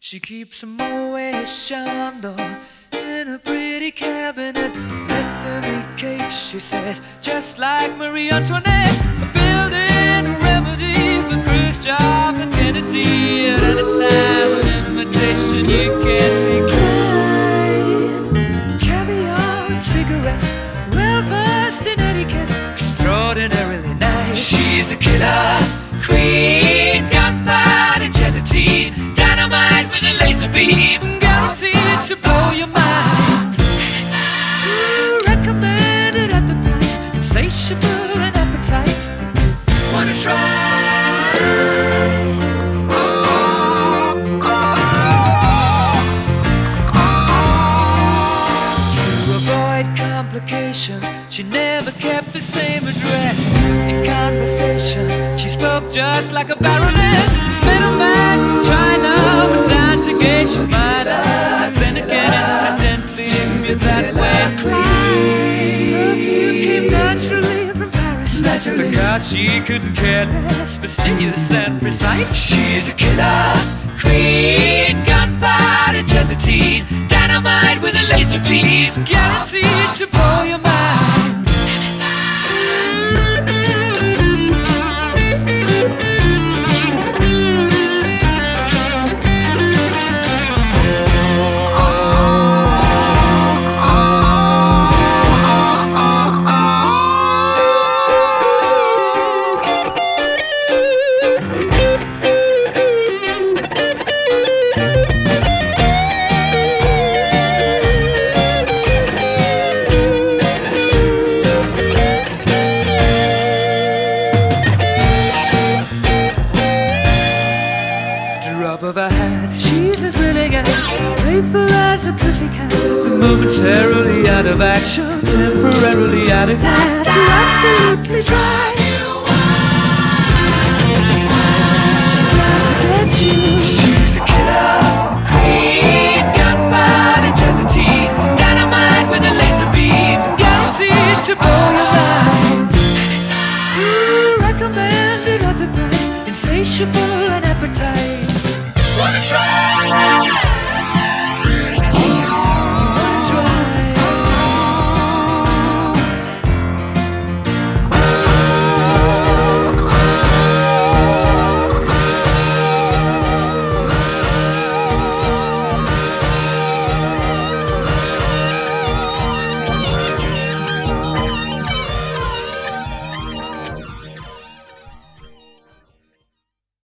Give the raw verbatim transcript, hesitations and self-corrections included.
She keeps a Moet Chandon in a pretty cabinet. Let them eat cake, she says, just like Marie Antoinette. Building a remedy for Khrushchev and Kennedy. At any time, an invitation you can't decline. Caviar and cigarettes, well versed in etiquette, extraordinarily nice. She's a killer queen, gunpowder gelatine, dynamite with a laser beam, guaranteed to blow your mind. Ooh, recommended at the price, insatiable and appetite. Wanna try? To avoid complications, she never kept the same address. In conversation, she spoke just like a baroness. Middleman from China went down to Geisha Minor. Then again, incidentally, you're that way. Perfume came naturally from Paris, because she couldn't care less, fastidious and precise. She's a killer queen, gunpowder gelatine, dynamite with a laser beam, guaranteed to blow your mind. Of her hat, she's as willing as playful as a pussycat. Momentarily out of action, temporarily out of gas. You're absolutely dry. She's out to get you. She's a killer queen, gunpowder gelatine, dynamite with a laser beam, guaranteed to blow your mind. Ooh, recommended at the price, insatiable and appetite. Wanna try?